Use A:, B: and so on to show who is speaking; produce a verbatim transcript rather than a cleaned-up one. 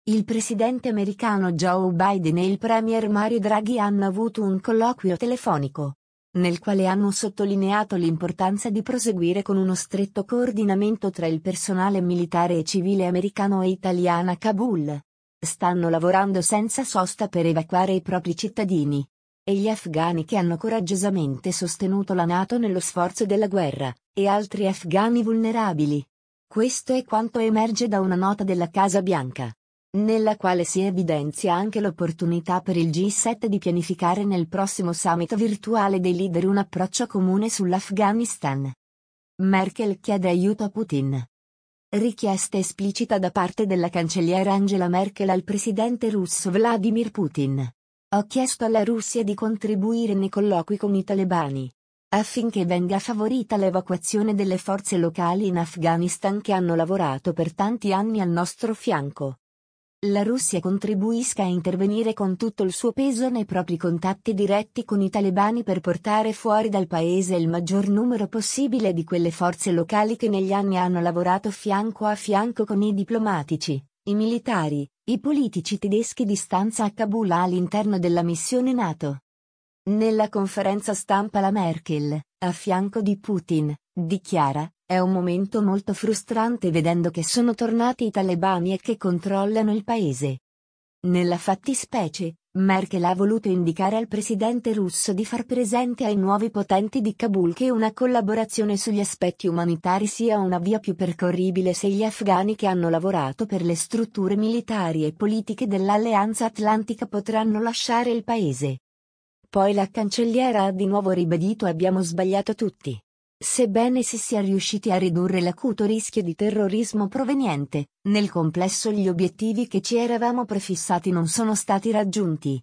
A: Il presidente americano Joe Biden e il premier Mario Draghi hanno avuto un colloquio telefonico, nel quale hanno sottolineato l'importanza di proseguire con uno stretto coordinamento tra il personale militare e civile americano e italiano a Kabul. Stanno lavorando senza sosta per evacuare i propri cittadini e gli afghani che hanno coraggiosamente sostenuto la NATO nello sforzo della guerra, e altri afghani vulnerabili. Questo è quanto emerge da una nota della Casa Bianca, nella quale si evidenzia anche l'opportunità per il G sette di pianificare nel prossimo summit virtuale dei leader un approccio comune sull'Afghanistan. Merkel chiede aiuto a Putin. Richiesta esplicita da parte della cancelliera Angela Merkel al presidente russo Vladimir Putin. Ho chiesto alla Russia di contribuire nei colloqui con i talebani, affinché venga favorita l'evacuazione delle forze locali in Afghanistan che hanno lavorato per tanti anni al nostro fianco. La Russia contribuisca a intervenire con tutto il suo peso nei propri contatti diretti con i talebani per portare fuori dal paese il maggior numero possibile di quelle forze locali che negli anni hanno lavorato fianco a fianco con i diplomatici, i militari, i politici tedeschi di stanza a Kabul all'interno della missione NATO. Nella conferenza stampa la Merkel, a fianco di Putin, dichiara: è un momento molto frustrante vedendo che sono tornati i talebani e che controllano il paese. Nella fattispecie, Merkel ha voluto indicare al presidente russo di far presente ai nuovi potenti di Kabul che una collaborazione sugli aspetti umanitari sia una via più percorribile se gli afghani che hanno lavorato per le strutture militari e politiche dell'Alleanza Atlantica potranno lasciare il paese. Poi la cancelliera ha di nuovo ribadito: abbiamo sbagliato tutti. Sebbene si sia riusciti a ridurre l'acuto rischio di terrorismo proveniente, nel complesso gli obiettivi che ci eravamo prefissati non sono stati raggiunti.